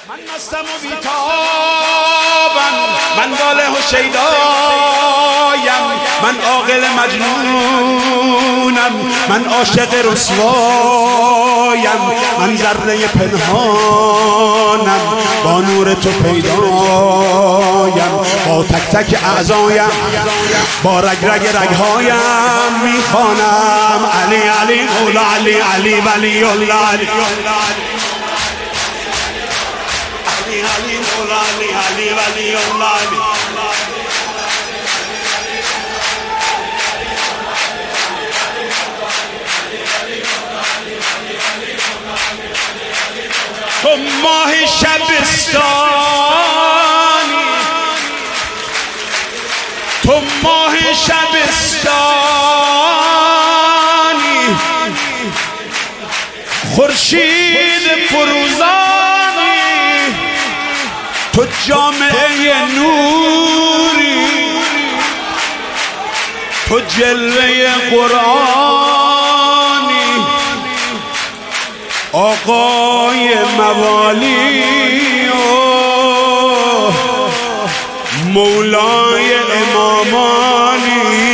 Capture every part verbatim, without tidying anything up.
من مستم و بیتابم، من واله و شیدایم، من عاقل مجنونم، من عاشق رسوایم، من ذره پنهانم، با نور تو پیدایم، با تک تک اعضایم، با رگ رگ رگهایم میخوانم علی علی مولا علی علی ولی الله علی علی مولا علی علی ولی الله علی. تو ماه شبستانی، تو ماه شبستانی، خورشید فروزانی، تو جامعه نوری، تو جلوه قرآنی، آقای موالی و مولای امامانی.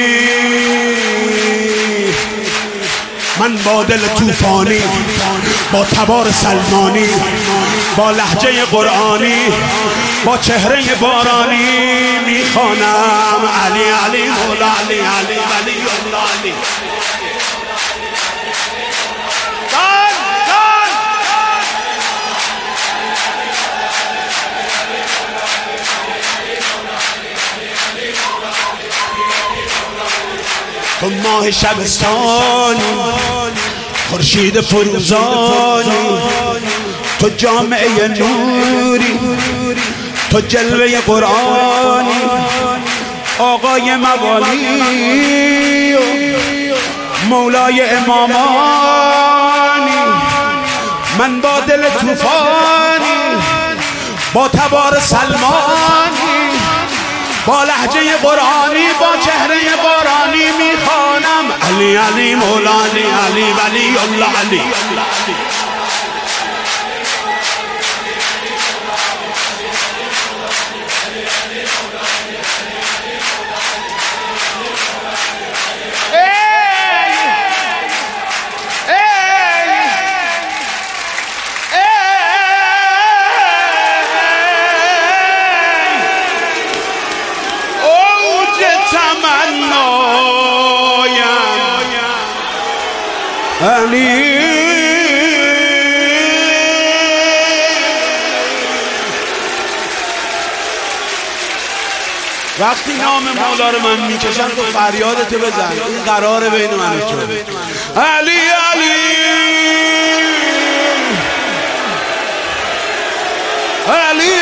من با دل توفانی، با تبار سلمانی، با لهجه قرآنی، با چهره بارانی میخوانم علی علی مولا علی علی ولی الله علی. تو ماه شبستانی، خورشید فروزانی، تو جامعه نوری، تو جلوه قرآنی، آقای موالی و مولای امامانی. من با دل توفانی، با تبار سلمانی، با لهجه قرآنی، با چهره بارانی میخوانم علی علی مولا علی علی ولی الله علی. علی وقتی نام مولا رو من میکشم تو فریادتو بزن، این قراره بین من و تو. علی علی علی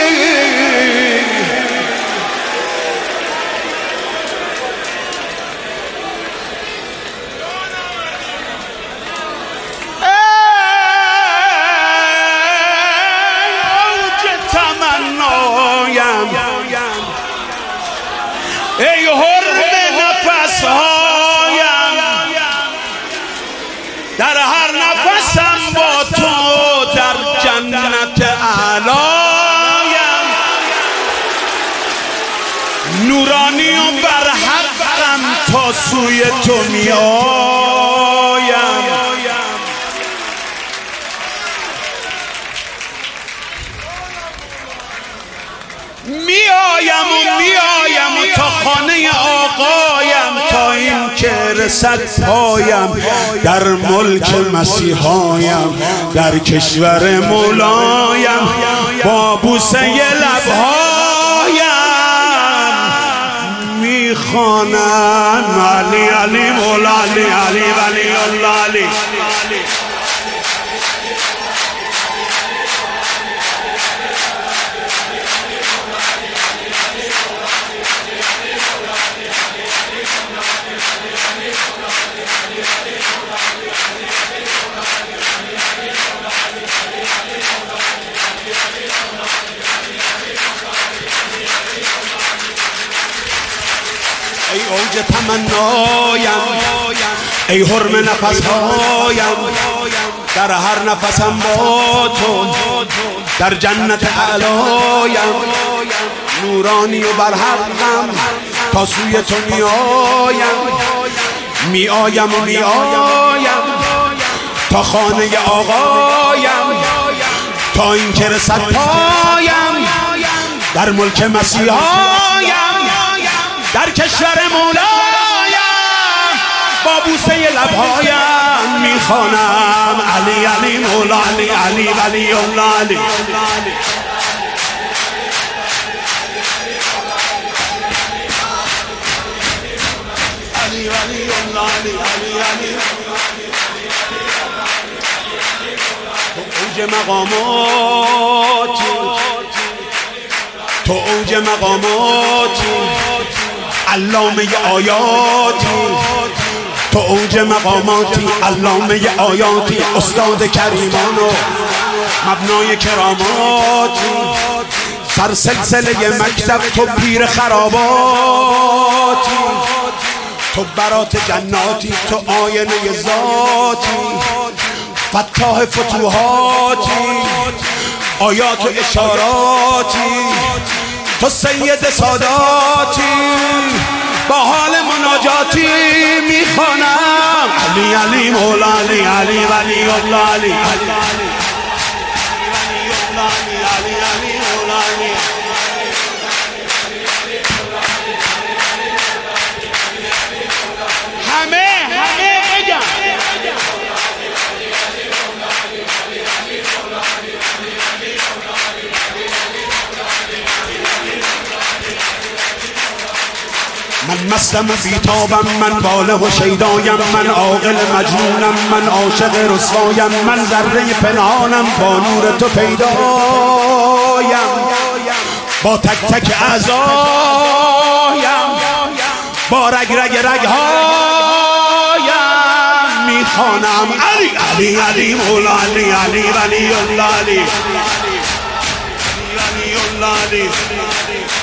ای حرم نفسهایم، در هر نفسم با تو در جنت اعلایم، نورانی و برحقم تا سوی تو میایم. میایم و میایم و تا خانه آقایم، تا این که رسد پایم در ملک مسیحایم، در کشور مولایم، با بوسه لبهایم میخوانم علی علی مولا علی علی ولی الله علی. ای اوج تمنایم، ای حرم نفسهایم، در هر نفسم با تو در جنت اعلایم، نورانی و برحقم تا سوی تو میایم، میایم و میایم تا خانه آقایم، تا این که رسد پایم در ملک مسیحایم، در کشور مولایم با بوسه لبهایم میخوانم علی علی مولا علی علی ولی الله علی. علی ولی الله علی علی علی. تو اوج مقاماتی، تو اوج مقاماتی، علامه آیاتی، تو اوج مقاماتی، علامه آیاتی، استاد کریمان و مبنای کراماتی، سر سلسله مکتب تو پیر خراباتی، تو برات جناتی، تو آینه ذاتی، فتاح فتوحاتی، آیات و اشاراتی، تو سید ساداتی، با حال مناجاتی میخوانم علی علی مولا علی علی ولی الله علی علی علی علی مولا علی. همه همه بگم من مستم بیتابم، من باله و شیدایم، من عاقل مجنونم، من عاشق رسوایم، من ذره پنهانم با نور تو پیدایم، با تک تک اعضایم، با رگ رگ رگهایم میخوانم علی علی علی مولا علی علی ولی الله علی علی الله علی.